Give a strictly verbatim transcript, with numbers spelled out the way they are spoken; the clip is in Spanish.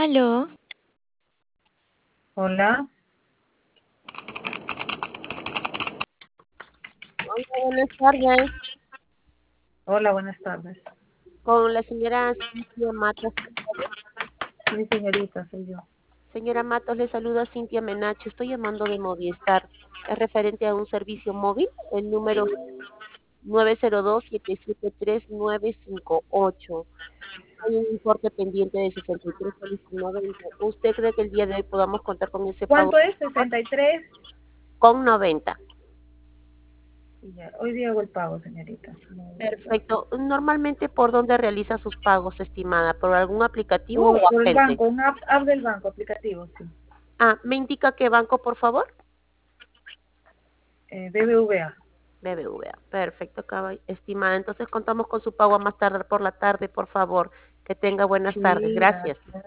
Aló, Hola, Hola, buenas tardes. hola, buenas tardes. Con la señora Cintia Matos. Sí, señorita, soy yo. Señora Matos, le saluda Cintia Menacho. Estoy llamando de Movistar. Es referente a un servicio móvil. El número nueve cero dos, siete siete tres, nueve cinco ocho. Hay un importe pendiente de sesenta y tres soles con noventa. ¿Usted cree que el día de hoy podamos contar con ese pago? ¿Cuánto es? ¿sesenta y tres? Con noventa. Sí, ya. Hoy día hago el pago, señorita. No, Perfecto. Normalmente, ¿por dónde realiza sus pagos, estimada? ¿Por algún aplicativo Por, o por el agente? banco, un app, app del banco, aplicativo, sí. Ah, ¿me indica qué banco, por favor? Eh, B B V A. B B V A. Perfecto, caba- estimada. Entonces contamos con su pago a más tardar por la tarde, por favor. Que tenga buenas tardes. Sí, Gracias. gracias.